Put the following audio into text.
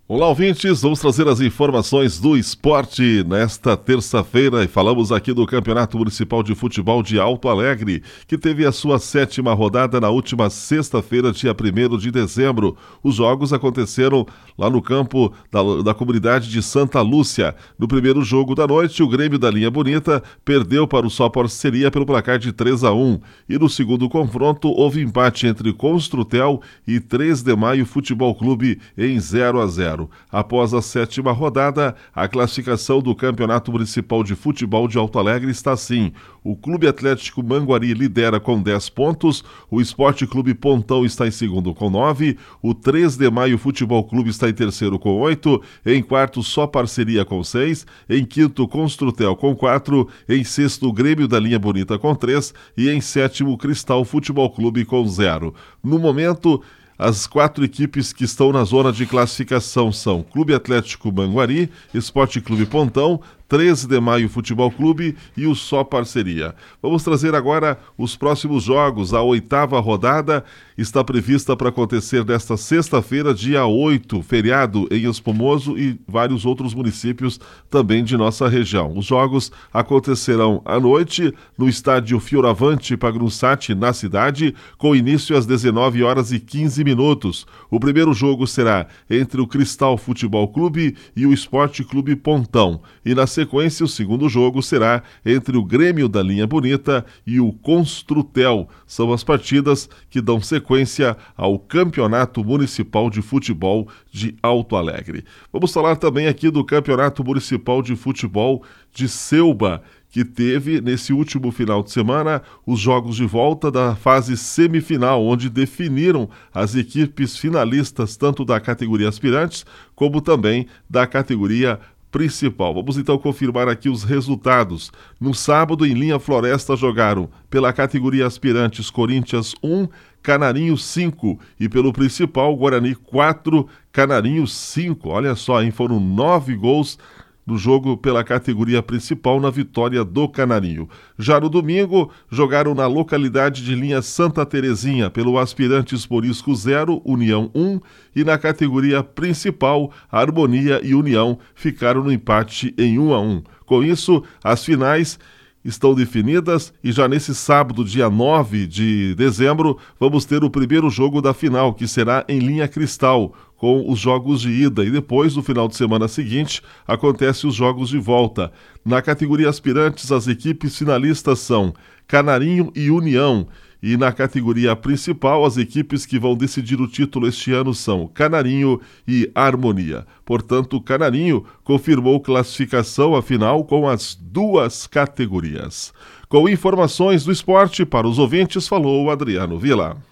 Olá, ouvintes, vamos trazer as informações do esporte nesta terça-feira e falamos aqui do Campeonato Municipal de Futebol de Alto Alegre, que teve a sua 7ª rodada na última sexta-feira, dia 1º de dezembro. Os jogos aconteceram lá no campo da comunidade de Santa Lúcia. No primeiro jogo da noite, o Grêmio da Linha Bonita perdeu para o Só Parceria pelo placar de 3-1. E no segundo confronto, houve empate entre Construtel e 3 de Maio Futebol Clube em 0-0. Após a 7ª rodada, a classificação do Campeonato Municipal de Futebol de Alto Alegre está assim: o Clube Atlético Manguari lidera com 10 pontos, o Esporte Clube Pontão está em segundo com 9, o 3 de Maio Futebol Clube está em terceiro com 8, em quarto Só Parceria com 6, em quinto Construtel com 4, em sexto Grêmio da Linha Bonita com 3 e em sétimo Cristal Futebol Clube com 0. No momento, as 4 equipes que estão na zona de classificação são Clube Atlético Manguari, Esporte Clube Pontão, 13 de Maio Futebol Clube e o Só Parceria. Vamos trazer agora os próximos jogos. A 8ª rodada está prevista para acontecer nesta sexta-feira, dia 8, feriado em Espumoso e vários outros municípios também de nossa região. Os jogos acontecerão à noite no estádio Fioravante Pagnussati, na cidade, com início às 19h15. O primeiro jogo será entre o Cristal Futebol Clube e o Esporte Clube Pontão. E na sequência, o segundo jogo será entre o Grêmio da Linha Bonita e o Construtel. São as partidas que dão sequência ao Campeonato Municipal de Futebol de Alto Alegre. Vamos falar também aqui do Campeonato Municipal de Futebol de Ceuba, que teve, nesse último final de semana, os jogos de volta da fase semifinal, onde definiram as equipes finalistas tanto da categoria aspirantes como também da categoria principal. Vamos então confirmar aqui os resultados. No sábado, em Linha Floresta, jogaram pela categoria aspirantes Corinthians 1, Canarinho 5 e pelo principal Guarani 4, Canarinho 5. Olha só, hein? Foram 9 gols no jogo pela categoria principal na vitória do Canarinho. Já no domingo, jogaram na localidade de Linha Santa Terezinha pelo Aspirantes Morisco 0, União 1 e na categoria principal, Harmonia e União ficaram no empate em 1-1. Com isso, as finais estão definidas e já nesse sábado, dia 9 de dezembro, vamos ter o primeiro jogo da final, que será em Linha Cristal, com os jogos de ida, e depois, no final de semana seguinte, acontecem os jogos de volta. Na categoria aspirantes, as equipes finalistas são Canarinho e União, e na categoria principal, as equipes que vão decidir o título este ano são Canarinho e Harmonia. Portanto, o Canarinho confirmou classificação à final com as 2 categorias. Com informações do esporte para os ouvintes, falou Adriano Vila.